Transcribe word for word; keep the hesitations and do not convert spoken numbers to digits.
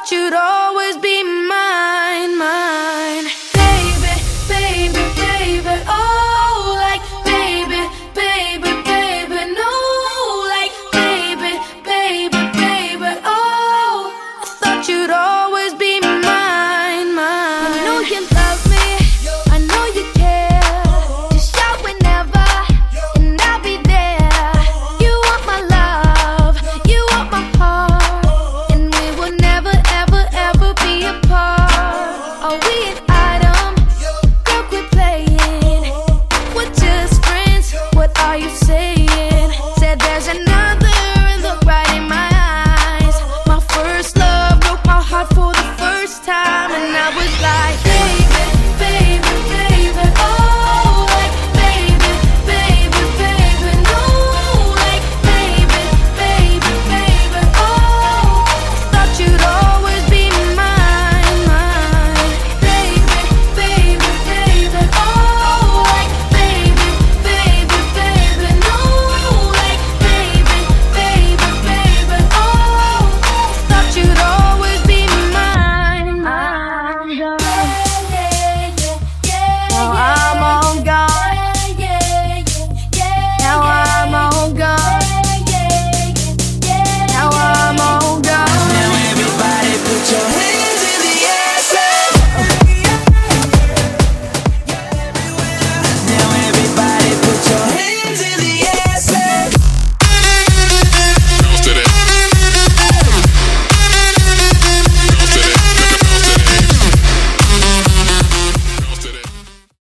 thought you'd always be mine, mine. Baby, baby, baby, oh, like baby, baby, baby, no, like baby, baby, baby, oh, I thought you'd always be mine, mine. I know you love me, I know you care. Just shout whenever, and I'll be there. You want my love, you want my heart, and we will never, ever, ever be apart. Are we an item? Girl, quit playing. We're just friends, what are you saying? Said there's another and look right in my eyes. My first love broke my heart for the first time, and I was like,